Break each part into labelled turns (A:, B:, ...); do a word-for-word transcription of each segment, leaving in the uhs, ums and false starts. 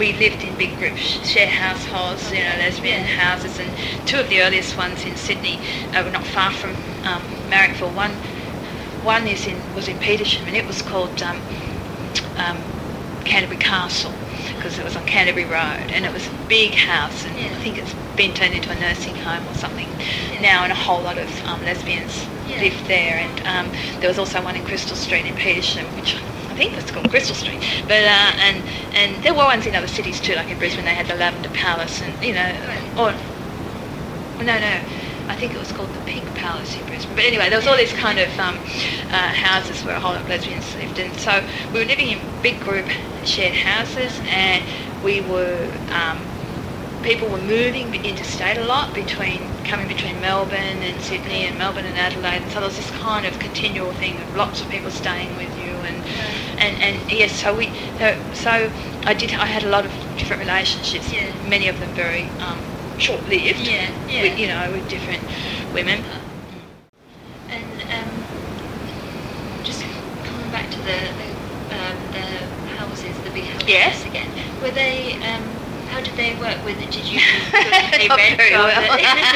A: we lived in big groups, shared households, you know, lesbian
B: Yeah.
A: houses, and two of the earliest ones in Sydney uh, were not far from um, Marrickville. One, one is in was in Petersham, and it was called um, um, Canterbury Castle, because it was on Canterbury Road, and it was a big house, and
B: Yeah.
A: I think it's been turned into a nursing home or something
B: Yeah.
A: now, and a whole lot of um, lesbians
B: Yeah.
A: lived there. And um, there was also one in Crystal Street in Petersham, which I think was called Crystal Street. But uh, and and there were ones in other cities too, like in Brisbane they had the Lavender Palace, and you know, or no, no. I think it was called the Pink Palace in Brisbane. But anyway, there was all these kind of um, uh, houses where a whole lot of lesbians lived. And so we were living in big group shared houses, and we were, um, people were moving interstate a lot, between coming between Melbourne and Sydney and Melbourne and Adelaide. And so there was this kind of continual thing of lots of people staying with you. And, and, and yes, so we, so, so I did, I had a lot of different relationships,
B: Yeah.
A: many of them very um, short-lived,
B: Yeah, yeah.
A: with, you know, with different women.
B: And um, just coming back to the the, um, the houses, the big houses
A: Yes.
B: again. Were they? Um, how did they work with it? Did you sort of pay
A: Not
B: rent?
A: very
B: or-
A: well.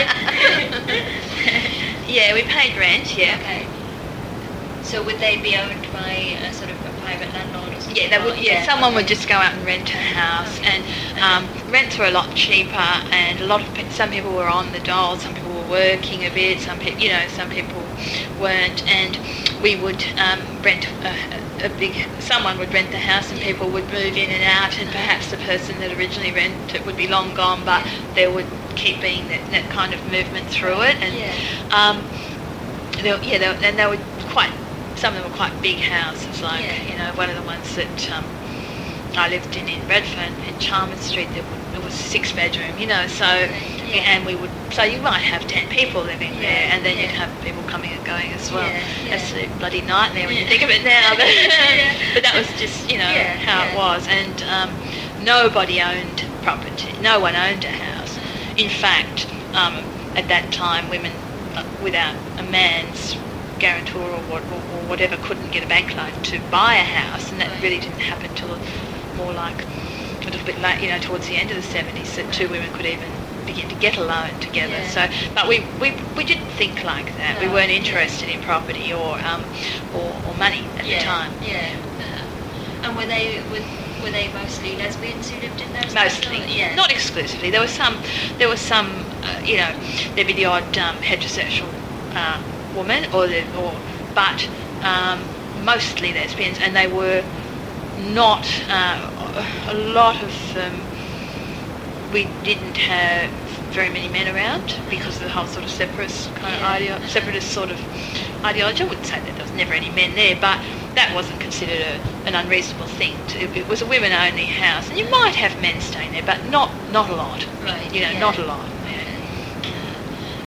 A: Yeah, we paid rent, yeah.
B: Okay. So would they be owned by a sort of a private landlord or something?
A: Yeah, they would, yeah, someone would
B: okay.
A: just go out and rent a house, and um, rents were a lot cheaper, and a lot of pe- some people were on the dole, some people were working a bit, some people, you know, some people weren't, and we would um, rent a, a big, someone would rent the house, and people would move in and out, and perhaps the person that originally rented it would be long gone, but there would keep being that, that kind of movement through it, and
B: Yeah.
A: um, they were, yeah, they were, and they were quite. Some of them were quite big houses, like,
B: Yeah.
A: you know, one of the ones that um, I lived in in Redfern, in Chalmers Street, there, would, there was six bedroom, you know, so,
B: Yeah.
A: and we would, so you might have ten people living
B: Yeah.
A: there, and then
B: Yeah.
A: you'd have people coming and going as well.
B: Yeah.
A: That's
B: Yeah.
A: a bloody nightmare when you
B: Yeah.
A: think of it now, but,
B: Yeah.
A: but that was just, you know,
B: Yeah.
A: how
B: Yeah.
A: it was, and um, nobody owned property, no one owned a house. In fact, um, at that time, women uh, without a man's guarantor or, what, or, or whatever couldn't get a bank loan to buy a house, and that
B: Right.
A: really didn't happen till more like a little bit late, you know, towards the end of the seventies, that two women could even begin to get a loan together.
B: Yeah.
A: So, but we, we we didn't think like that. We
B: No,
A: weren't
B: yeah.
A: interested in property or um or, or money at
B: yeah.
A: the time.
B: Yeah. Uh, and were they were, were they mostly lesbians who lived in those?
A: Mostly,
B: houses? Yeah.
A: not exclusively. There was some, there was some, uh, you know, there'd be the odd um, heterosexual uh, woman, or the, or but um, mostly lesbians, and they were not uh, a lot of them. We didn't have very many men around because of the whole sort of separatist kind
B: Yeah.
A: of ideo- separatist sort of ideology. I wouldn't say that there was never any men there, but that wasn't considered a, an unreasonable thing. To, it was a women-only house, and you might have men staying there, but not not a lot.
B: Right,
A: You know,
B: yeah.
A: not a lot. Yeah.